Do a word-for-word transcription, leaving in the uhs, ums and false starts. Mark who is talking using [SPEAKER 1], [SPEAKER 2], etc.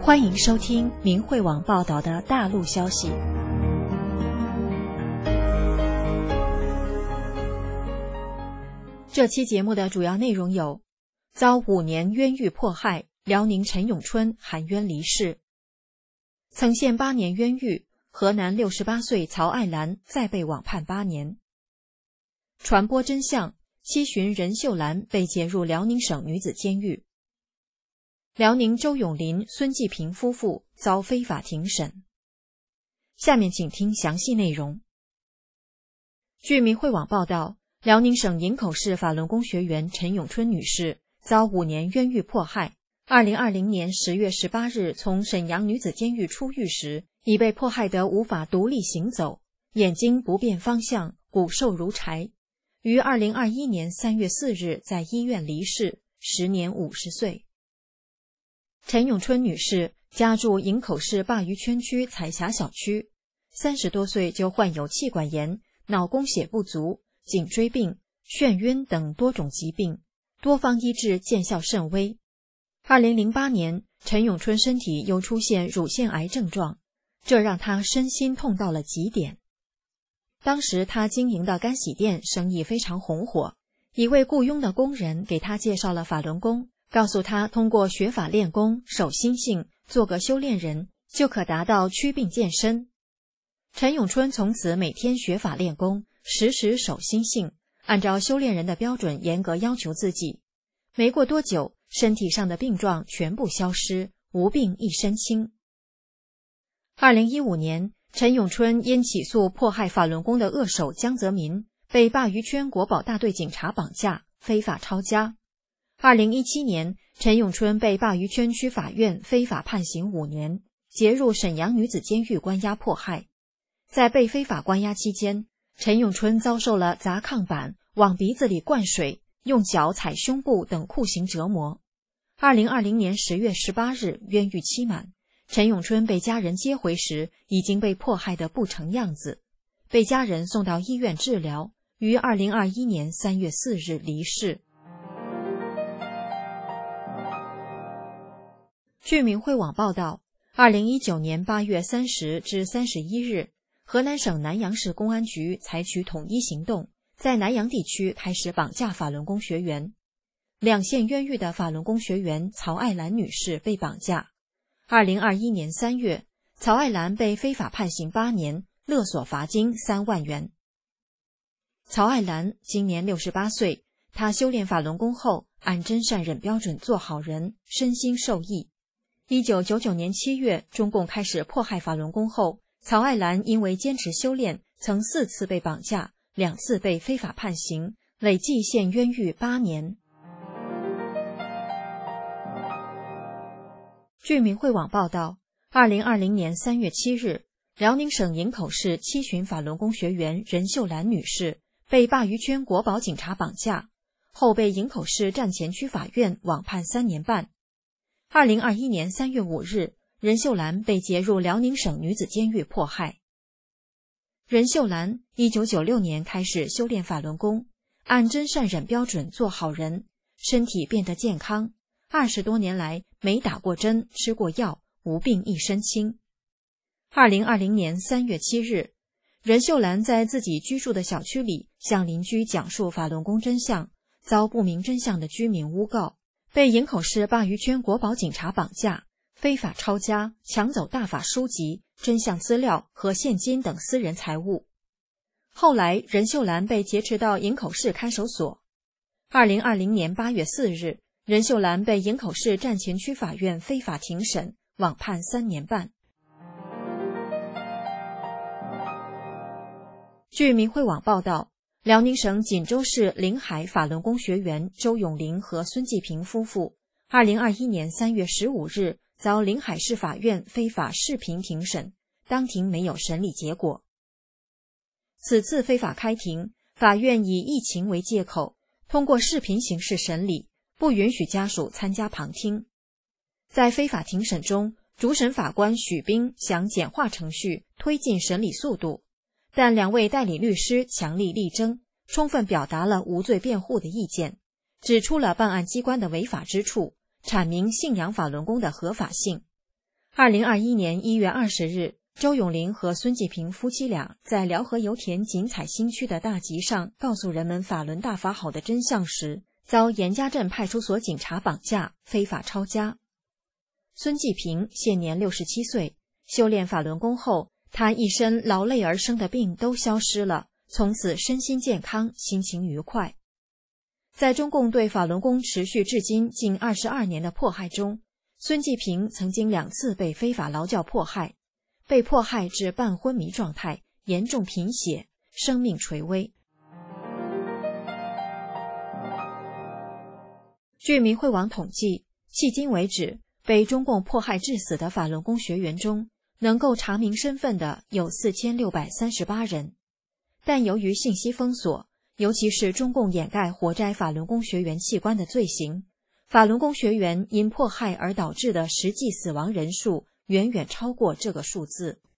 [SPEAKER 1] 欢迎收听明慧网报道的大陆消息。这期节目的主要内容有：遭五年冤狱迫害，辽宁陈永春含冤离世；曾陷八年冤狱，河南六十八岁曹爱兰再被网判八年；传播真相，七旬任秀兰被解入辽宁省女子监狱；辽宁周永林、孙继平夫妇遭非法庭审。下面请听详细内容。据明慧网报道，辽宁省营口市法轮功学员陈永春女士遭五年冤狱迫害，二零二零年十月十八日从沈阳女子监狱出狱时，已被迫害得无法独立行走，眼睛不辨方向，骨瘦如柴，于二零二一年三月四日在医院离世，时年五十岁。陈永春女士家住营口市鲅鱼圈区彩霞小区，三十多岁就患有气管炎、脑供血不足、颈椎病、眩晕等多种疾病，多方医治见效甚微。二零零八年，陈永春身体又出现乳腺癌症状，这让她身心痛到了极点。当时她经营的干洗店生意非常红火，一位雇佣的工人给她介绍了法轮功，告诉她通过学法练功、守心性，做个修炼人，就可达到祛病健身。陈永春从此每天学法练功，时时守心性，按照修炼人的标准严格要求自己。没过多久，身体上的病状全部消失，无病一身轻。二零一五年，陈永春因起诉迫害法轮功的恶手江泽民，被鲅鱼圈国保大队警察绑架，非法抄家。二零一七年，陈永春被鲅鱼圈区法院非法判刑五年，结入沈阳女子监狱关押迫害。在被非法关押期间，陈永春遭受了砸炕板、往鼻子里灌水、用脚踩胸部等酷刑折磨。二零二零年十月十八日，冤狱期满，陈永春被家人接回时，已经被迫害得不成样子，被家人送到医院治疗，于二零二一年三月四日离世。据明慧网报道，二零一九年八月三十至三十一日，河南省南阳市公安局采取统一行动，在南阳地区开始绑架法轮功学员。两县冤狱的法轮功学员曹爱兰女士被绑架。二零二一年三月，曹爱兰被非法判刑八年，勒索罚金三万元。曹爱兰今年六十八岁，她修炼法轮功后，按真善忍标准做好人，身心受益。一九九九年七月，中共开始迫害法轮功后，曹爱兰因为坚持修炼，曾四次被绑架，两次被非法判刑，累计陷冤狱八年。据明慧网报道，二零二零年三月七日，辽宁省营口市七旬法轮功学员任秀兰女士被鲅鱼圈国保警察绑架，后被营口市站前区法院网判三年半。二零二一年三月五日，任秀兰被解入辽宁省女子监狱迫害。任秀兰一九九六年开始修炼法轮功，按真善忍标准做好人，身体变得健康，二十多年来没打过针、吃过药，无病一身轻。二零二零年三月七日，任秀兰在自己居住的小区里向邻居讲述法轮功真相，遭不明真相的居民诬告，被营口市鲅鱼圈国保警察绑架，非法抄家，抢走大法书籍、真相资料和现金等私人财物。后来，任秀兰被劫持到营口市看守所。二零二零年八月四日，任秀兰被营口市站前区法院非法庭审，网判三年半。据明慧网报道，辽宁省锦州市临海法轮功学员周永林和孙继平夫妇，二零二一年三月十五日遭临海市法院非法视频庭审，当庭没有审理结果。此次非法开庭，法院以疫情为借口，通过视频形式审理，不允许家属参加旁听。在非法庭审中，主审法官许斌想简化程序，推进审理速度，但两位代理律师强力力争，充分表达了无罪辩护的意见，指出了办案机关的违法之处，阐明信仰法轮功的合法性。 二零二一年一月二十日，周永林和孙继平夫妻俩在辽河油田锦彩新区的大集上告诉人们法轮大法好的真相时，遭严家镇派出所警察绑架，非法抄家。孙继平现年六十七岁，修炼法轮功后，他一身劳累而生的病都消失了，从此身心健康，心情愉快。在中共对法轮功持续至今近二十二年的迫害中，孙继平曾经两次被非法劳教迫害，被迫害至半昏迷状态，严重贫血，生命垂危。据明慧网统计，迄今为止，被中共迫害致死的法轮功学员中，能够查明身份的有四千六百三十八人。但由于信息封锁，尤其是中共掩盖活摘法轮功学员器官的罪行，法轮功学员因迫害而导致的实际死亡人数远远超过这个数字。